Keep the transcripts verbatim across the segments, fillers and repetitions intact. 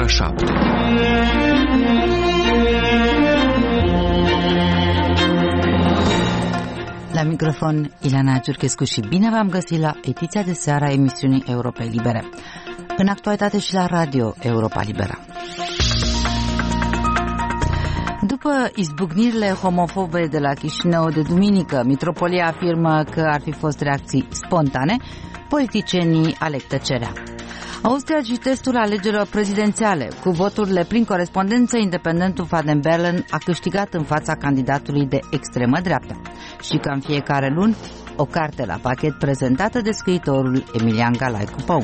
șapte. La microfon Ileana Ciurchescu și bine v-am găsit la ediția de seară a emisiunii Europei Libere. În actualitate și la Radio Europa Liberă. După izbucnirile homofobe de la Chișinău de duminică, Mitropolia afirmă că ar fi fost reacții spontane, politicienii aleg tăcerea. Austria și testul alegerilor prezidențiale. Cu voturile prin corespondență, independentul Van den Bellen a câștigat în fața candidatului de extremă dreaptă. Și ca în fiecare luni, o carte la pachet prezentată de scriitorul Emilian Galai-Cupău.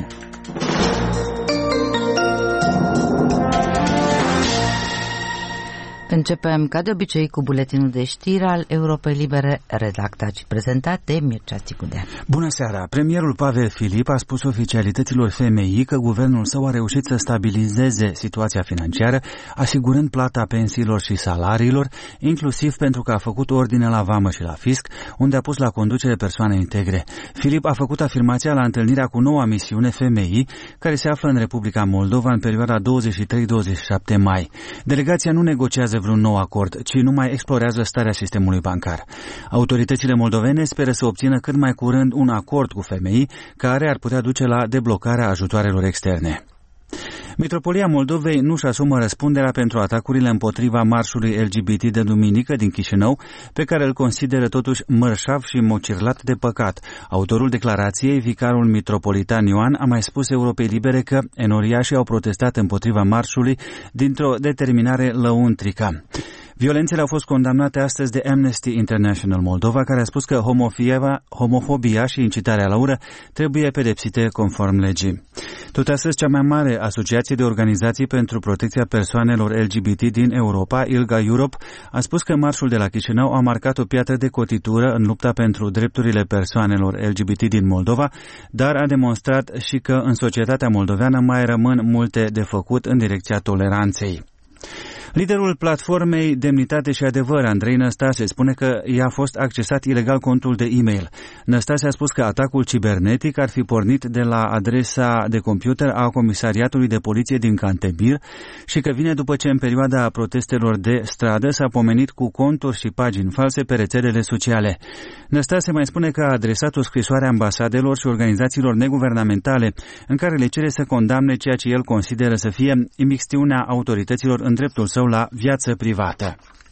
Începem, ca de obicei, cu buletinul de știri al Europei Libere, redactat și prezentat de Mircea Țicudea. Bună seara! Premierul Pavel Filip a spus oficialităților F M I că guvernul său a reușit să stabilizeze situația financiară, asigurând plata pensiilor și salariilor, inclusiv pentru că a făcut ordine la vamă și la fisc, unde a pus la conducere persoane integre. Filip a făcut afirmația la întâlnirea cu noua misiune F M I, care se află în Republica Moldova în perioada douăzeci și trei douăzeci și șapte mai. Delegația nu negociază vreun nou acord, ci numai explorează starea sistemului bancar. Autoritățile moldovene speră să obțină cât mai curând un acord cu F M I, care ar putea duce la deblocarea ajutoarelor externe. Mitropolia Moldovei nu-și asumă răspunderea pentru atacurile împotriva marșului L G B T de duminică din Chișinău, pe care îl consideră totuși mărșav și mocirlat de păcat. Autorul declarației, vicarul mitropolitan Ioan, a mai spus Europei Libere că enoriașii au protestat împotriva marșului dintr-o determinare lăuntrică. Violențele au fost condamnate astăzi de Amnesty International Moldova, care a spus că homofobia, homofobia și incitarea la ură trebuie pedepsite conform legii. Tot astăzi, cea mai mare asociație de organizații pentru protecția persoanelor L G B T din Europa, ILGA Europe, a spus că marșul de la Chișinău a marcat o piatră de cotitură în lupta pentru drepturile persoanelor L G B T din Moldova, dar a demonstrat și că în societatea moldoveană mai rămân multe de făcut în direcția toleranței. Liderul platformei Demnitate și Adevăr, Andrei Năstase, spune că i-a fost accesat ilegal contul de e-mail. Năstase a spus că atacul cibernetic ar fi pornit de la adresa de computer a Comisariatului de Poliție din Cantebir și că vine după ce în perioada protestelor de stradă s-a pomenit cu conturi și pagini false pe rețelele sociale. Năstase mai spune că a adresat o scrisoare ambasadelor și organizațiilor neguvernamentale în care le cere să condamne ceea ce el consideră să fie imixtiunea autorităților în dreptul său la viață privată.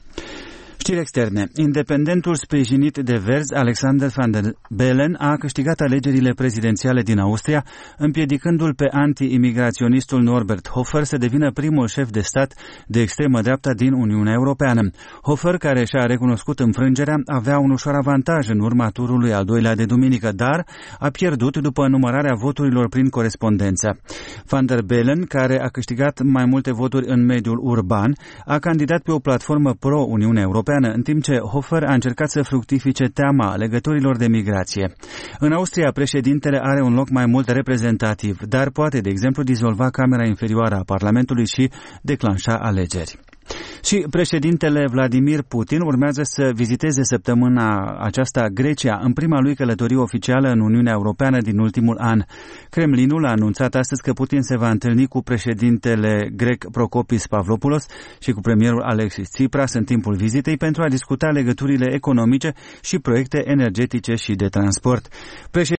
Știri externe. Independentul sprijinit de Verzi, Alexander Van den Bellen, a câștigat alegerile prezidențiale din Austria, împiedicându-l pe anti-imigraționistul Norbert Hofer să devină primul șef de stat de extremă dreapta din Uniunea Europeană. Hofer, care și-a recunoscut înfrângerea, avea un ușor avantaj în urma turului al doilea de duminică, dar a pierdut după numărarea voturilor prin corespondență. Van den Bellen, care a câștigat mai multe voturi în mediul urban, a candidat pe o platformă pro-Uniunea Europeană, în timp ce Hofer a încercat să fructifice teama legăturilor de migrație. În Austria, președintele are un loc mai mult reprezentativ, dar poate, de exemplu, dizolva Camera Inferioară a Parlamentului și declanșa alegeri. Și președintele Vladimir Putin urmează să viziteze săptămâna aceasta Grecia în prima lui călătorie oficială în Uniunea Europeană din ultimul an. Kremlinul a anunțat astăzi că Putin se va întâlni cu președintele grec Prokopis Pavlopoulos și cu premierul Alexis Tsipras în timpul vizitei pentru a discuta legăturile economice și proiecte energetice și de transport. Președ-